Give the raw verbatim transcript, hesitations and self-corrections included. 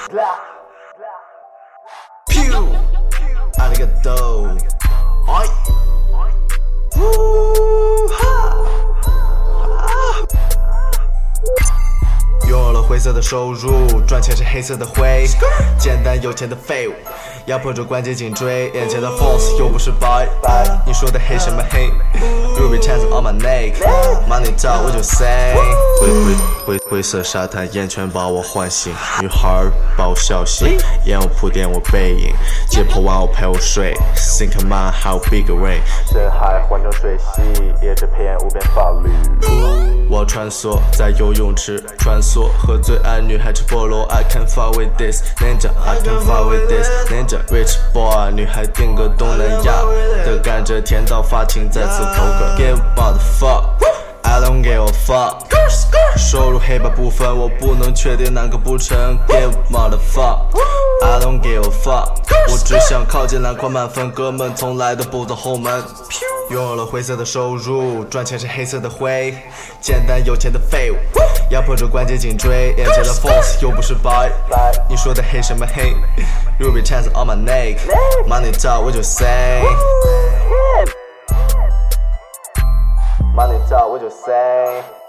Pew， 阿里个豆，哎，呜哈，拥有了灰色的收入，赚钱是黑色的灰，简单有钱的废物，压迫着关节颈椎，眼前的 false 又不是白，你说的黑什么黑 ？Ruby chains on my neck，money talk 我就 say， 灰灰灰灰色沙滩，烟圈把我唤醒，女孩把我笑醒，烟雾铺垫我背影，解剖完后陪我睡 ，Think man how big a way， 深海环中水系，也这片无边法律。我穿梭在游泳池，穿梭和最爱女孩吃菠萝 ，I can fuck with this ninja， I can fuck with this ninja rich boy， 女孩定格东南亚的甘蔗甜到发情，再次口渴 ，Give motherfuck。I don't give a fuck， 收入黑白不分，我不能确定哪个不成。Give motherfuck，I don't give a fuck， 我只想靠近篮筐满分，哥们从来都不走后门。拥有了灰色的收入，赚钱是黑色的灰，简单有钱的废物，压迫着关节颈椎，眼前的 false 又不是白，你说的黑什么黑 ？Ruby chains on my neck，money talk 我就 say。Money talk 我就 say